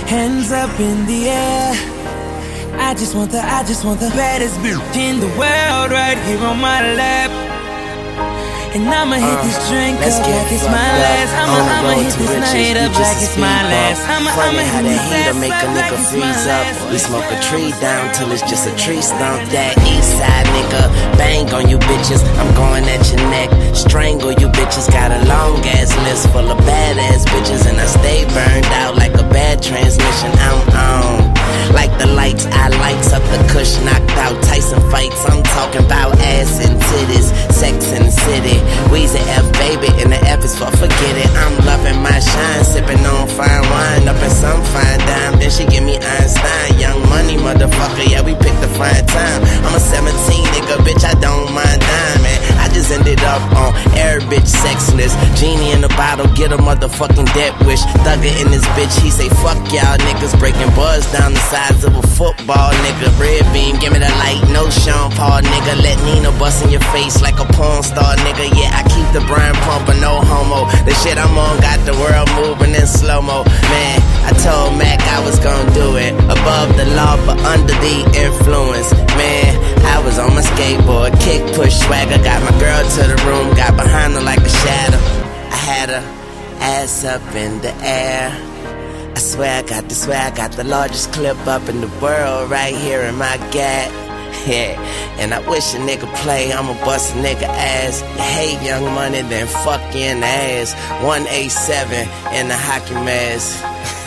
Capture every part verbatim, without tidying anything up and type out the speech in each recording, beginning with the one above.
Hands up in the air. I just want the, I just want the baddest bitch in the world right here on my lap. And I'ma hit uh, this drink up like it's my last. I'ma, I'ma hit this night up like it's my last. I'ma, I'ma hit this ass make a up like nigga it's my freeze up. last. We smoke a tree down till it's just a tree stump. That east side nigga, bang on you bitches. I'm going at your neck, strangle you bitches. Got a long ass list full of badass bitches, and I stay burned out like a bad transmission. I'm on. Like the lights, I lights up the kush, knocked out Tyson fights. I'm talking about ass and titties, sex in the city. Weezy F baby, and the F is for forget it. I'm loving my shine, sipping on fine wine, up in some fine dime. Then she give me Einstein, young money motherfucker. Yeah, we picked the fine time. I'm a seventeen nigga, bitch, I don't mind diamond. I just ended up on air bitch sex list. Genie in the bottle, get a motherfucking death wish. Thugger in this bitch, he say fuck y'all niggas, breaking buzz down the sides of a football nigga. Red beam, give me the light, no Sean Paul nigga. Let Nina bust in your face like a porn star nigga. Yeah, I keep the brand pumping, no homo. The shit I'm on got the world moving in slow-mo. Man, I told Mac I was gonna do it. Above the law, but under the influence. Man, I was on my skateboard, kick, push, swagger. Got my girl to the room, got behind her like a shadow. I had her ass up in the air. I swear I got the swear I got the largest clip up in the world right here in my gat. Yeah, and I wish a nigga play, I'ma bust a nigga ass. You hate Young Money, then fuck you in the ass. one eighty-seven in the hockey mask.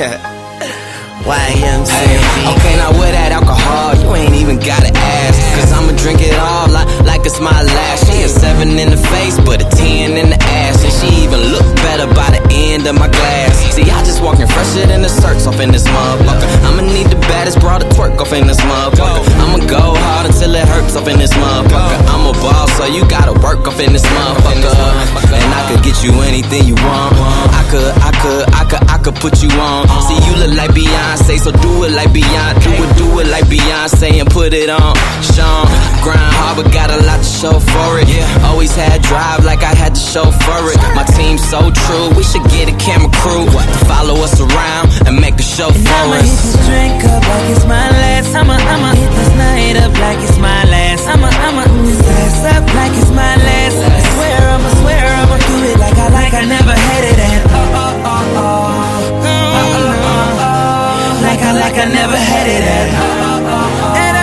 Y M C A. Okay, now with that alcohol, you ain't even gotta ask. Cause I'ma drink it all like, like it's my last. She a seven in the face, but a ten in the ass. And she even look better by the end of my glass. See, I just walking fresher than the certs off in this motherfucker. I'ma need the baddest broad to twerk off in this motherfucker. I'ma go hard until it hurts off in this motherfucker. I'm a boss, so you gotta work off in this motherfucker. And I could get you anything you want. I could, I could, I could, I could put you on. See, you look like Beyonce, so do it like Beyonce. Do it, do it like Beyonce and put it on. Sean, grind hard, but got a lot to show for it. Always had drive like I had to show for it. My team's so true, we should get a camera crew to follow us around and make a show and for I'ma us. hit this drink up like it's my last. I'ma, I'ma hit this night up like it's my last. I'ma, I'ma hit this ass up like it's my last. I swear, I'ma swear, I'ma do it like I like I never had it at. Oh, oh, oh, oh, oh, oh, oh, oh. Like I, like I never had it at. Oh, oh, oh, oh. And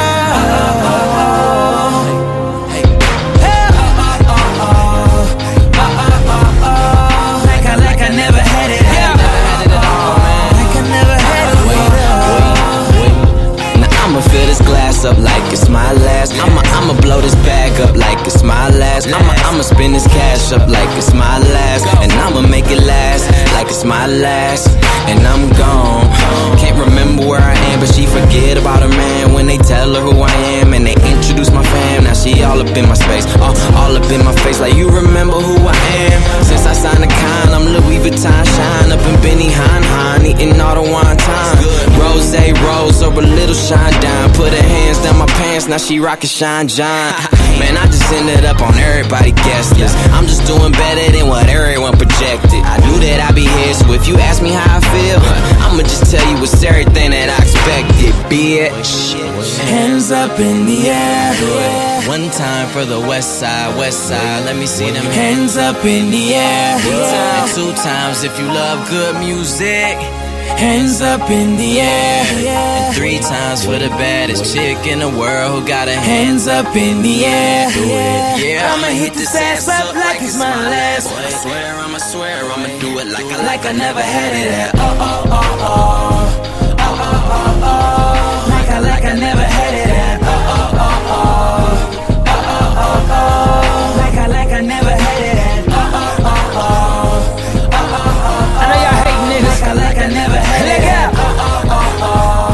fill this glass up like it's my last. I'ma, I'ma blow this bag up like it's my last. I'ma, I'ma spin this cash up like it's my last. And I'ma make it last like it's my last. And I'm gone. Can't remember where I am, but she forget about her man when they tell her who I am. And they introduce my fam, now she all up in my space. All, all up in my face like you remember who I am. Since I signed the con, I'm Louis Vuitton shine. Up in Benny Hine Hine, eating all the wine time. Rose, rose, or a little shine down. Put her hands down my pants, now she rockin' Shine John. Man, I just ended up on everybody guest list. I'm just doing better than what everyone projected. I knew that I'd be here, so if you ask me how I feel, I'ma just tell you it's everything that I expected, bitch. hands up in the air. One time for the west side, west side, let me see them hands up in the air. And two times if you love good music. Hands up in the air. And three times for the baddest chick in the world who got her hands up in the air. Yeah, I'ma hit this ass up like it's my last. I swear, I'ma swear, I'ma do it like I like I never had it at. Oh oh oh oh. Oh oh oh oh. Like I like I never had it at. Oh oh oh oh. Oh oh oh oh. Like I like I never had it at. Oh oh oh oh. Oh oh oh. I know y'all hate niggas. Like I like I never had it at. Oh oh oh oh.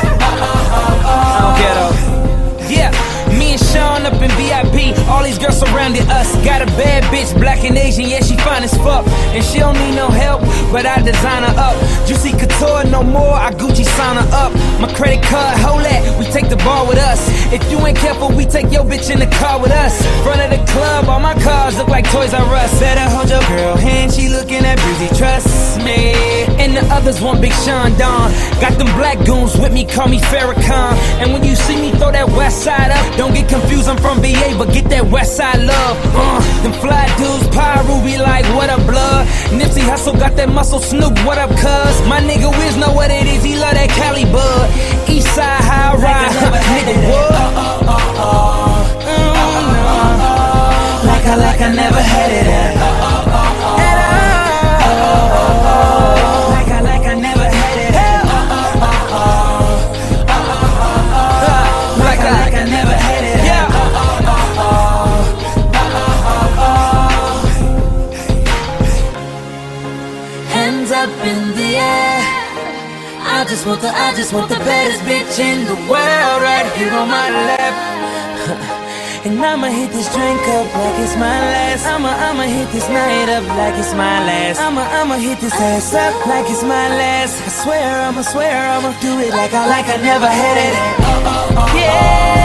I don't get up. Yeah, me and Sean up in V I P. All these girls surrounded us. Got a bad bitch, black and Asian, yeah, she fine as fuck. And she don't need no help, but I design her up. Juicy Couture, no more, I Gucci sign her up. My credit card, hold that, we take the ball with us. If you ain't careful, we take your bitch in the car with us. Front of the club, all my cars look like Toys R Us. Better hold your girl hand, she looking at Breezy, trust me. In the other others want Big Sean Don. Got them black goons with me, call me Farrakhan. And when you see me throw that west side up, don't get confused, I'm from V A, but get that west side love. Uh, them fly dudes, Pyru be like, what up, blood? Nipsey Hussle got that muscle, Snoop, what up, cuz? My nigga Wiz know what it is, he love that Cali bud. East side, high ride, nigga, what? Like I, like I never had it at all. Like I, like I never had it at all. Like I, like I never had it at all. Hands up in the air. I just want the, I just want the baddest bitch in the world right here on my lap. And I'ma hit this drink up like it's my last. I'ma, I'ma hit this night up like it's my last. I'ma, I'ma hit this ass up like it's my last. I swear, I'ma swear, I'ma do it like I, like I never had it. Yeah.